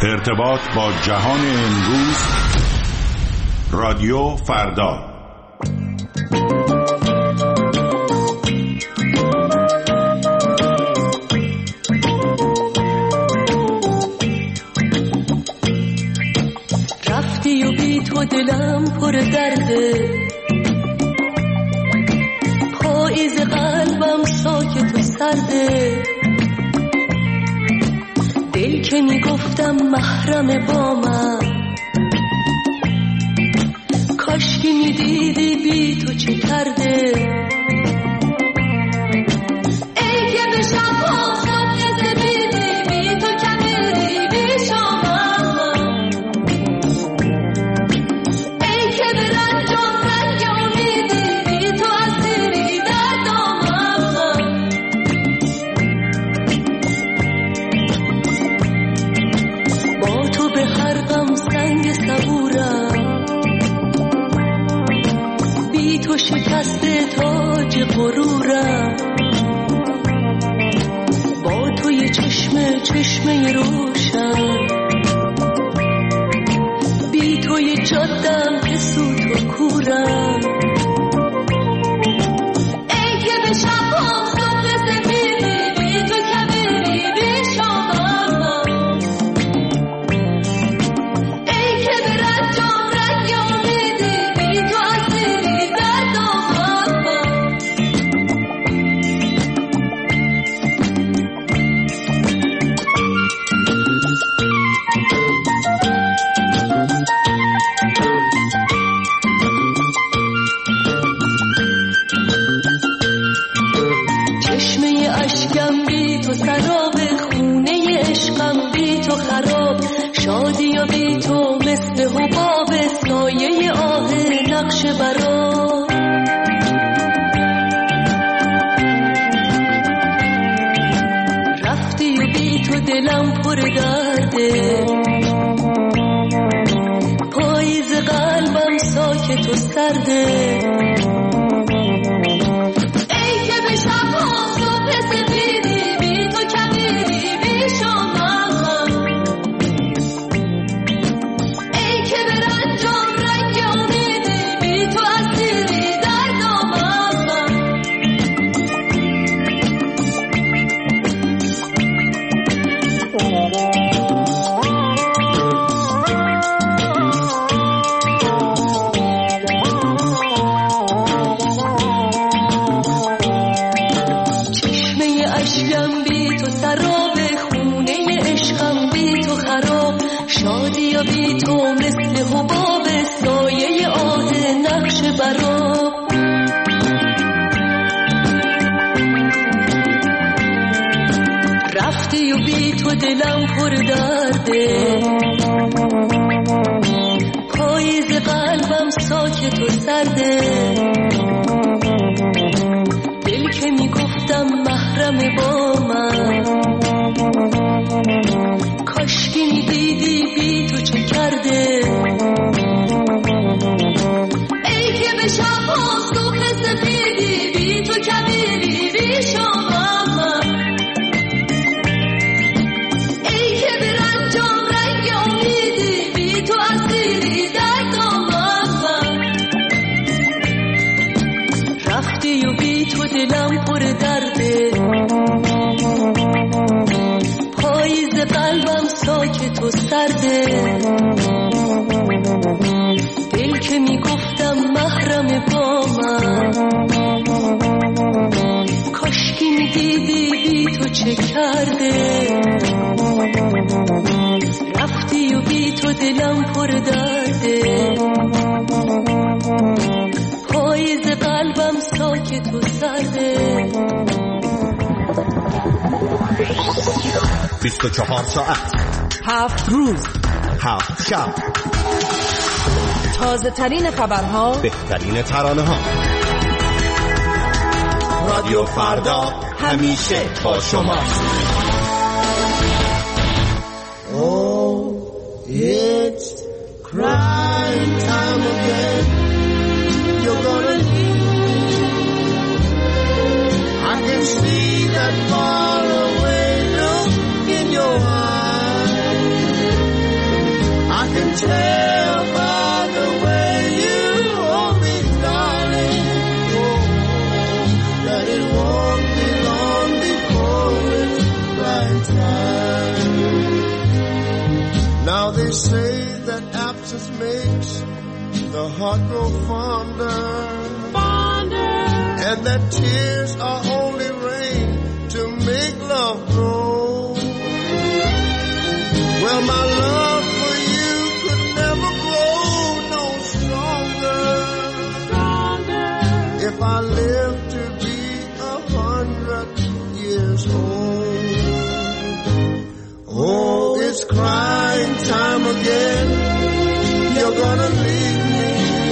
ارتباط با جهان امروز. رادیو فردا. رفتی و بی تو دلم پر درده، پاییز قلبم ساکت و سرده. دل که میگفتم محرم با من، کاش که میدیدی بی تو چه کرده. ای که به شب ها صبح زدیدی بی تو کمیری بی شامم، ای که به رنجم رنگ امیدی بی تو اسیری در دامم. با تو به هر غم سنگ صبورم، بی تو شکسته تاج غرورم. با تو یه چشمه روشن، بی تو یه جادم که سوت و کورم. ای که به شبام صبح سفیدی بی تو کبیری بی شامم، ای که به رنجم رنگ امیدی بی تو اسیری در دامم. چشمه اشکم بی تو سراب، خونه عشقم بی تو خراب. شادی و بی تو مثل حباب، سایه آه نقش برا. رفتی و بی تو دلم پر درده، پاییز قلبم ساکت و سرده. ای که به شبها صبح سفیدی بی تو کبیری بی شامم، ای که به رنجم رنگ امیدی بی تو اسیری در دامم. چشمه اشکم بی تو سراب، خونه عشقم بی تو خراب. شادی و بی تو مثل حباب، سایه آه نقش برا. رفتی و بی تو دلم پر درده، پاییز قلبم ساکت و سرده. دل که میگفتم محرم با من، کاش که میدیدی بی تو چه کرده. ای که به شبها صبح سفیدی بی تو کبیری بی شامم، ای که به رنجم رنگ امیدی بی تو اسیری در دامم. رفتی و بی تو دلم پر درده، پاییز قلبم ساکت و سرده. دل که میگفتم محرم با من، کاش که میدیدی بی تو چه کرده. رفتی و بی تو دلم پر درده، پاییز قلبم ساکت و سرده. 24 ساعت، 7 روز، 7 شب، تازه ترین خبرها، بهترین ترانه ها. رادیو فردا همیشه با شماست. Oh, it's crying time again. You're gonna leave. I can see that far away look in your eyes. tell by the way you hold me, darling, that it won't be long before it's right time. Now they say that absence makes the heart grow fonder, and that tears are only rain to make love grow. Well, my love for you could never grow no stronger if I live to be 100 years old. Oh, it's crying time again. You're gonna leave me.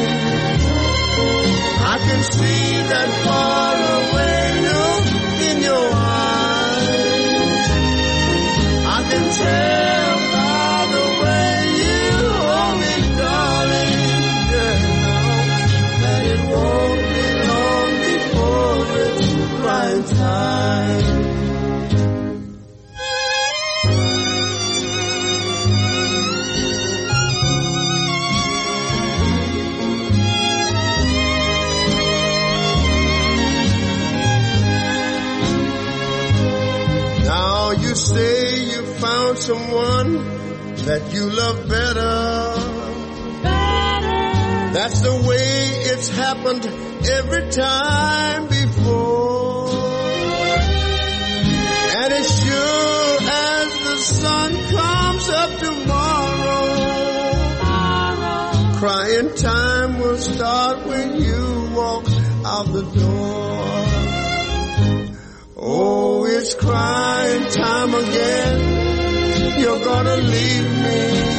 I can see that far away look in your eyes. I can tell by the way you hold me, darling, that it won't be long before it's right time. You say you found someone that you love better. That's the way it's happened every time before. And as sure as the sun comes up tomorrow, crying time will start when you walk out the door. Oh, it's crying time again. You're gonna leave me.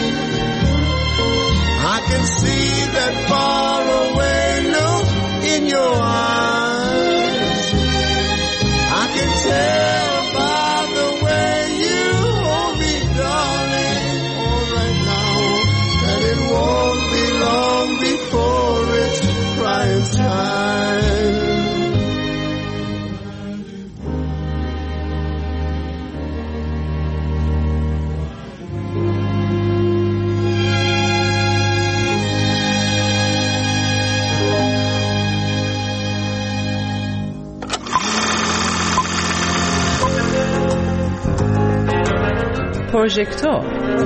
I can see that far away look in your eyes. I can tell by the way you hold me, darling, all right now, that it won't be long before it's crying time. پروژکتور.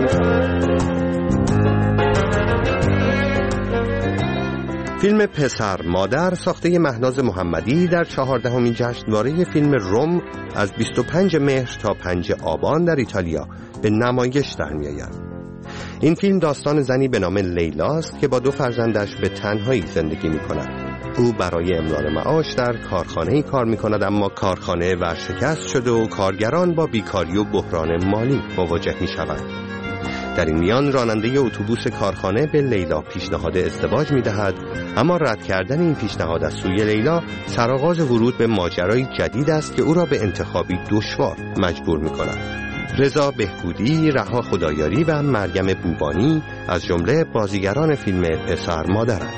فیلم پسر مادر ساخته مهناز محمدی در 14مین جشنواره فیلم روم از 25 مهر تا 5 آبان در ایتالیا به نمایش در می‌آید. این فیلم داستان زنی به نام لیلاست که با 2 فرزندش به تنهایی زندگی می‌کند. او برای امرار معاش در کارخانه‌ای کار می‌کند، اما کارخانه ورشکست شده و کارگران با بیکاری و بحران مالی مواجه می‌شوند. در این میان راننده اتوبوس کارخانه به لیلا پیشنهاد ازدواج می‌دهد، اما رد کردن این پیشنهاد از سوی لیلا سرآغاز ورود به ماجرای جدید است که او را به انتخابی دشوار مجبور می‌کند. رضا بهبودی، رها خدایاری و مریم بوبانی از جمله بازیگران فیلم پسر مادرند.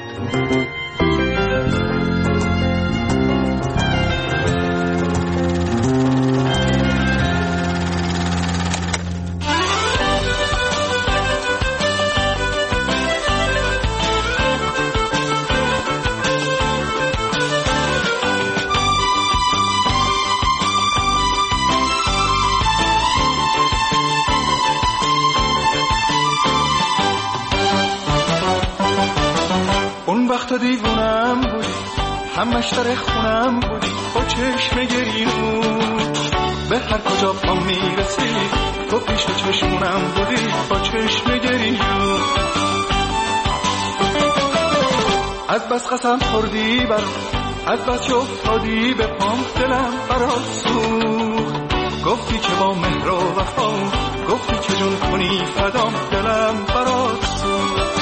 وقتا دیوونم بودی، همش در خونم بودی، با چشم گریون به هر کجا پا میرسی تو پیش چشمونم بودی، با چشم گریون از بس قسم خوردی برام، از بس که افتادی به پام، دلم برات سوخت. گفتی که با مهر و وفا، گفتی که جون کنی فدام، دلم برات سوخت.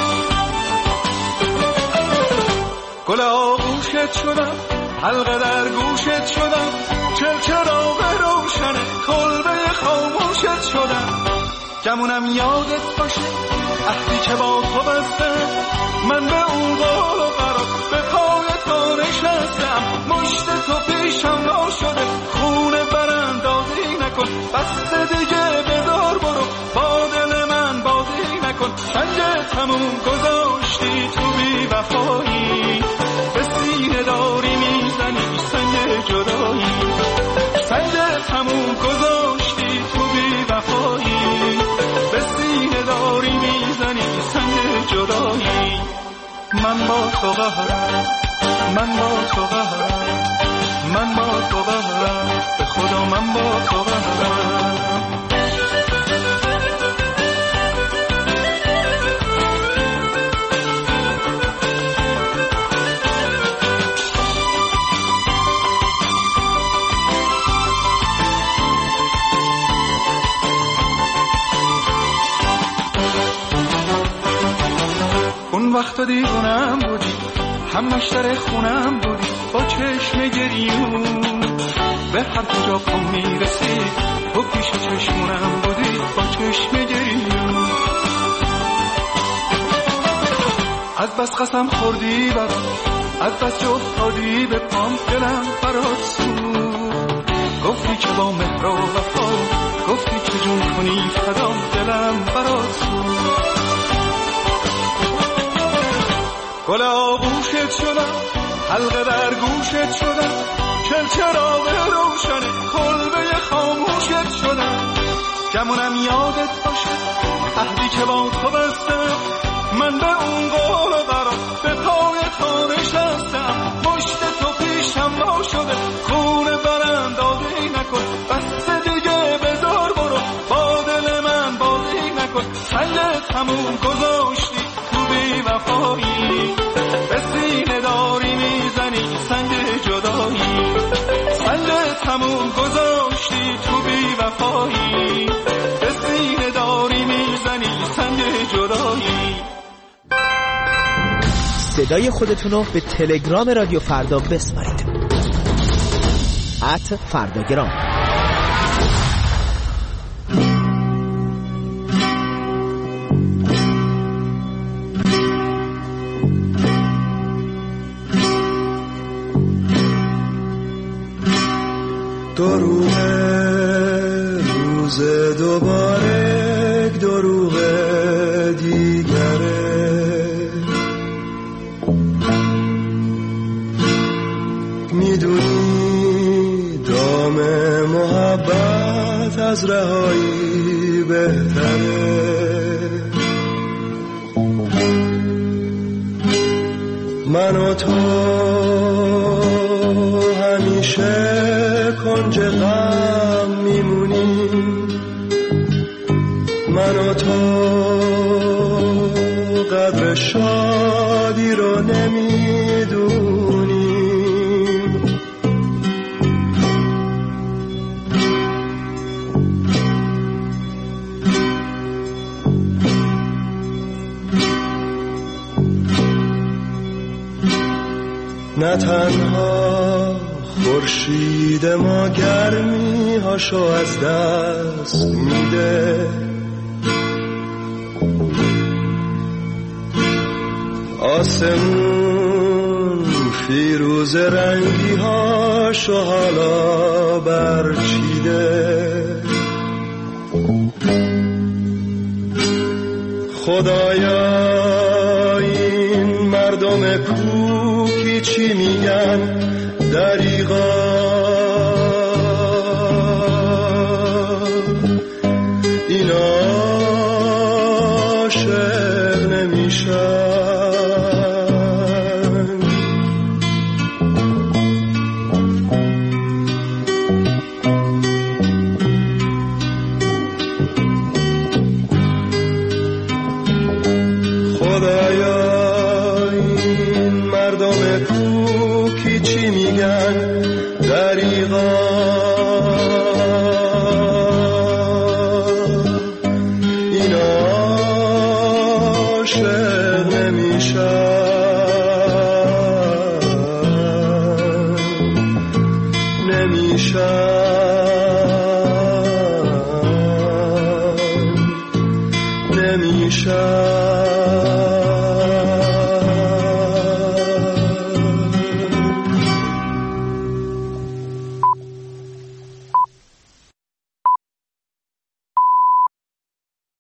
گل آغوشت شدم، حلقه در گوشت شدم، چراغ روشنه کلبه خاموشت شدم. گمونم یادت باشه عهدی که با تو بستم، من به اون قول و قرار به پای تو نشستم. مشت تو پیشم وا شده، خونه براندازی نکن، بسته دیگه بذار برو، با دل من بازی نکن. سنگ تموم گذاشتی تو بی وفایی، به سینه داری میزنی سنگ جدایی. سنگ تموم گذاشتی تو بی وفایی، به سینه داری میزنی سنگ جدایی. من با تو قهرم، من با تو قهرم، من با تو قهرم، به خدا من با تو قهرم. اون وقت دیوونم بودی، همش در خونم بودی، با چشم گریون به هر کجا پام میرسید تو پیش چشمونم بودی، با چشم گریون. از بس قسم خوردی برام، از بس جا افتادی به پام، دلم برات سوخت. گفتی که با مهر و وفا، گفتی که جون کنی فدا، دلم برات سوخت. گل آغوشت شدم، حلقه در گوشت شدم، چراغ روشن کلبه خاموشت شدم. گمونم یادت باشه عهدی که با تو بستم، من به اون قول و قرار به پای تو نشستم. مشت تو پیشم وا شده، خونه برم دادی نکن، بس دیگه بذار برو، با دل من بازی نکن. سنگ تموم گذاشتی تو بی وفایی، به سینه داری میزنی سنگ جدایی. سنگ تموم گذاشتی تو بی وفایی، به سینه داری میزنی سنگ جدایی. صدای خودتون رو به تلگرام رادیو فردا بسپارید. @فرداگرام. دروغه روز دوباره، دروغه دیگره. میدونی دام محبت از رهایی بهتره. من و تو همیشه کنج غم میمونیم، من و تو قدر شادی رو نمیدونیم. نه تنها خورشید ما گرمی هاشو از دست میده، آسمون فیروز رنگی هاشو حالا برچیده. خدایا این مردم کوکی چی میگن، دریغا این عاشق نمیشن. خدایا این مردم کوکی چی میگن، دریغا این عاشق نمیشن.